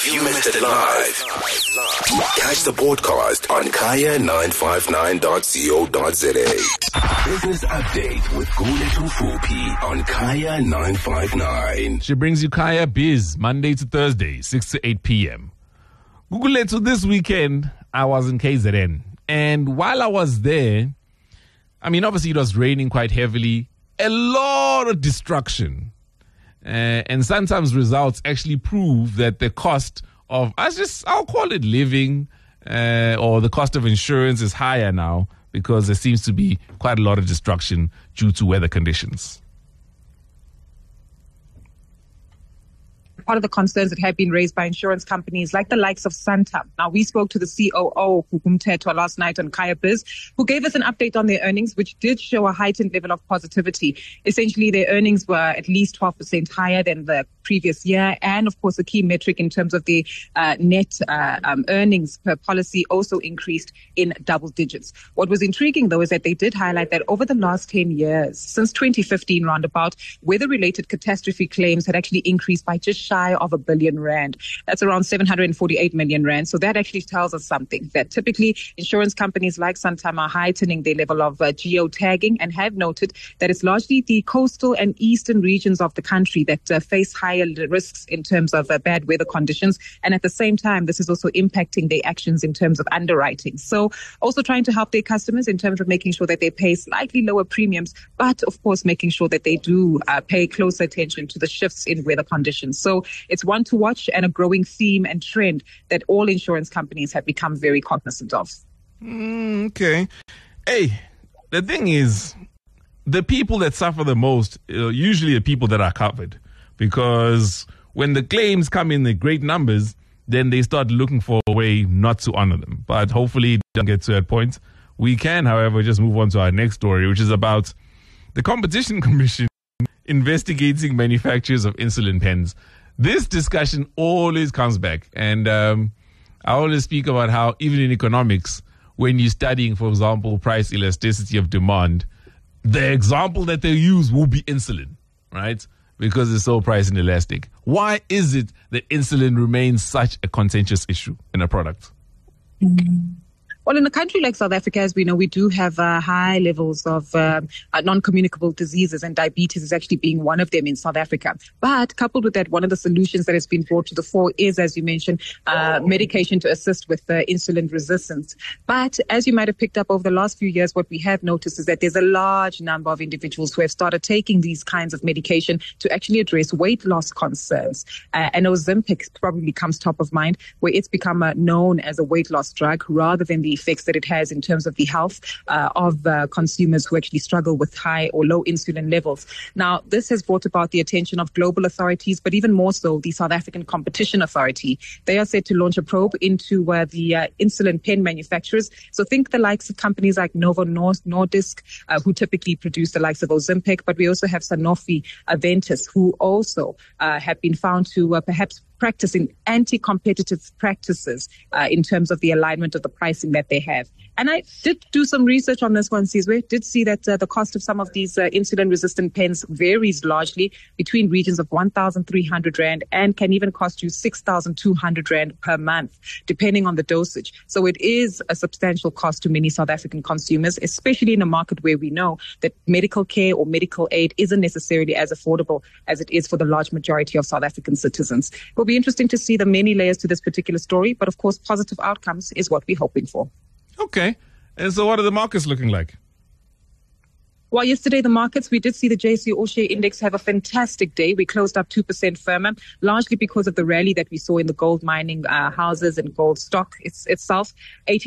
If you missed it live, catch the podcast on kaya959.co.za. Business Update with Guletu Fupi on Kaya 959. She brings you Kaya Biz Monday to Thursday, 6 to 8 p.m. Guletu, this weekend, I was in KZN. And while I was there, obviously it was raining quite heavily. A lot of destruction. And sometimes results actually prove that the cost of, I'll call it living, or the cost of insurance is higher now because there seems to be quite a lot of destruction due to weather conditions. Part of the concerns that have been raised by insurance companies like the likes of Santam. Now, we spoke to the COO, Hukumtetwa, last night on Kaya Biz, who gave us an update on their earnings, which did show a heightened level of positivity. Essentially, their earnings were at least 12% higher than the previous year. And, of course, a key metric in terms of the net earnings per policy also increased in double digits. What was intriguing, though, is that they did highlight that over the last 10 years, since 2015 roundabout, weather-related catastrophe claims had actually increased by just shy of R1 billion. That's around 748 million rand. So that actually tells us something, that typically insurance companies like Santam are heightening their level of geotagging and have noted that it's largely the coastal and eastern regions of the country that face higher risks in terms of bad weather conditions. And at the same time, this is also impacting their actions in terms of underwriting. So also trying to help their customers in terms of making sure that they pay slightly lower premiums, but of course making sure that they do pay closer attention to the shifts in weather conditions. So it's one to watch and a growing theme and trend that all insurance companies have become very cognizant of. Okay. Hey, the thing is, the people that suffer the most are usually the people that are covered, because when the claims come in the great numbers, then they start looking for a way not to honor them. But hopefully it doesn't get to that point. We can, however, just move on to our next story, which is about the Competition Commission investigating manufacturers of insulin pens. This discussion always comes back, and I always speak about how even in economics, when you're studying, for example, price elasticity of demand, the example that they use will be insulin, right? Because it's so price inelastic. Why is it that insulin remains such a contentious issue in a product? Well, in a country like South Africa, as we know, we do have high levels of non-communicable diseases, and diabetes is actually being one of them in South Africa. But coupled with that, one of the solutions that has been brought to the fore is, as you mentioned, medication to assist with insulin resistance. But as you might have picked up over the last few years, what we have noticed is that there's a large number of individuals who have started taking these kinds of medication to actually address weight loss concerns. And Ozempic probably comes top of mind, where it's become known as a weight loss drug rather than the effects that it has in terms of the health of consumers who actually struggle with high or low insulin levels. Now, this has brought about the attention of global authorities, but even more so the South African Competition Authority. They are set to launch a probe into the insulin pen manufacturers. So think the likes of companies like Novo Nordisk, who typically produce the likes of Ozempic, but we also have Sanofi, Aventis, who also have been found to perhaps practicing anti-competitive practices in terms of the alignment of the pricing that they have. And I did do some research on this one, Sizwe. Did see that the cost of some of these insulin-resistant pens varies largely between regions of 1,300 Rand and can even cost you 6,200 Rand per month, depending on the dosage. So it is a substantial cost to many South African consumers, especially in a market where we know that medical care or medical aid isn't necessarily as affordable as it is for the large majority of South African citizens. It will be interesting to see the many layers to this particular story, but of course, positive outcomes is what we're hoping for. Okay. And so what are the markets looking like? Well, yesterday, the markets, we did see the JSE All-Share Index have a fantastic day. We closed up 2% firmer, largely because of the rally that we saw in the gold mining houses and gold stock itself.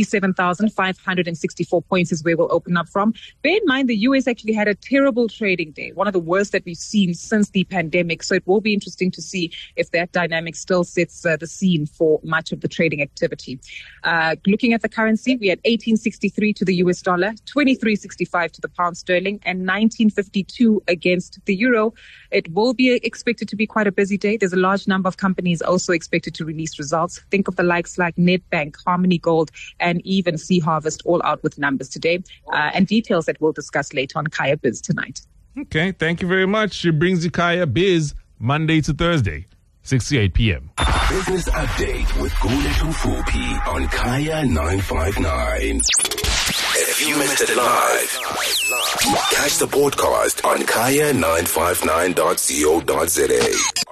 87,564 points is where we'll open up from. Bear in mind, the US actually had a terrible trading day, one of the worst that we've seen since the pandemic. So it will be interesting to see if that dynamic still sets the scene for much of the trading activity. Looking at the currency, we had 18.63 to the US dollar, 23.65 to the pound sterling, and 19.52 against the euro. It will be expected to be quite a busy day. There's a large number of companies also expected to release results. Think of the likes like Nedbank, Harmony Gold, and even Sea Harvest, all out with numbers today, and details that we'll discuss later on Kaya Biz tonight. Okay, thank you very much. It brings you Kaya Biz Monday to Thursday, 6 to 8 p.m. Business Update with Guletu Fupi on Kaya 959. If you missed it live, catch the podcast on kaya959.co.za.